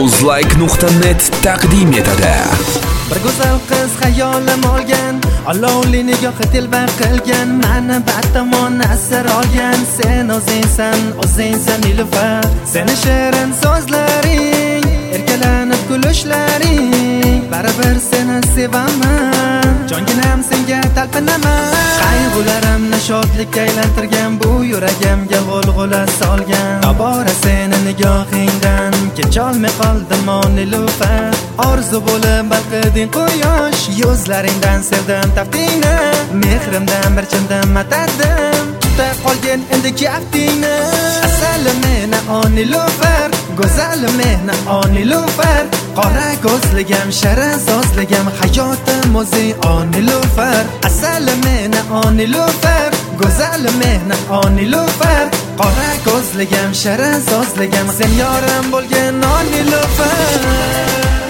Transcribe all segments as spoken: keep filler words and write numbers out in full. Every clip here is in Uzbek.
uzlike nuqta net taqdim etadi. Bir go'zal qiz xayolim olgan, olovli nigohi telba qilgan, meni batamon asir olgan. Sen o'zingsan, o'zingsan Nilufar. Seni shirin so'zlaring, erkalanib kulishlaring, baribir seni sevaman. Jonginam senga talpinaman. Qayg'ularimni shodlikka aylantirgan, bu yuragimga g'ulg'ula solgan. Tobora seni nigohingdan kecholmay qoldim o Nilufar. Orzu bo'lib balqiding quyosh, yuzlaringdan sevdim taftingni. Mehrimdan bir chindim matadim, tuta qolgan endi kaftingni. Asali meni o Nilufar, go'zal meni o Nilufar. Qora ko'zligim, shirin so'zligim, hayotim o'zing o Nilufar. Asali meni o Nilufar, go'zal meni o Nilufar. Qora ko'zligim, shirin so'zligim, sen yorim bo'lgan o Nilufar.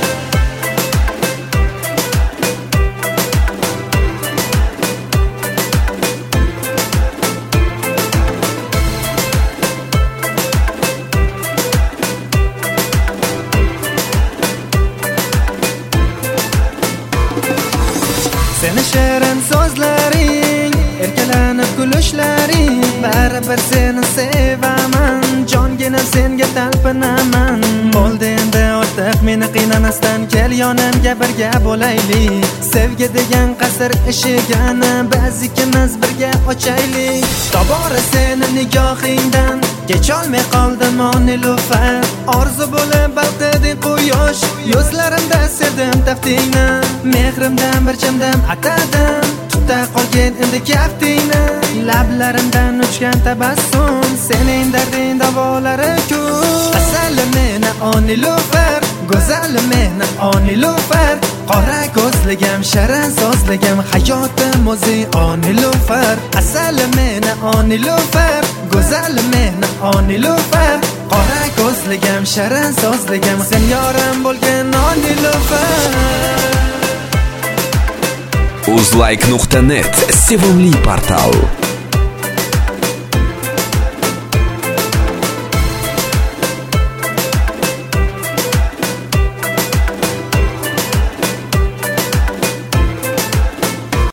Seni shirin so'zlaring, erkalanib kulishlaring, baribir seni sevaman. Jonginam senga talpinaman. Bo'ldi endi ortiq meni qiynamasdan, kel yonimga birga bo'laylik. Sevgi degan qasr eshigini biz ikkimiz birga ochaylik. Tobora seni nigohingdan kecholmay qoldim o Nilufar. Orzu bo'lib balqiding quyosh, yuzlarimda sevdim taftingni. Mehrimdan bir chimdim atadim, tuta qolgan endi kaftingni. Lablarimdan uchgan tabassum, sening darding davolari-ku. Asali meni o Nilufar, go'zal meni o Nilufar. Qora ko'zligim, shirin so'zligim, hayotim o'zing o Nilufar. Asali meni o Nilufar, go'zal meni o Nilufar. Qora ko'zligim, shirin so'zligim, sen yorim bo'lgan o Nilufar. uzlike nuqta net sevimli portal.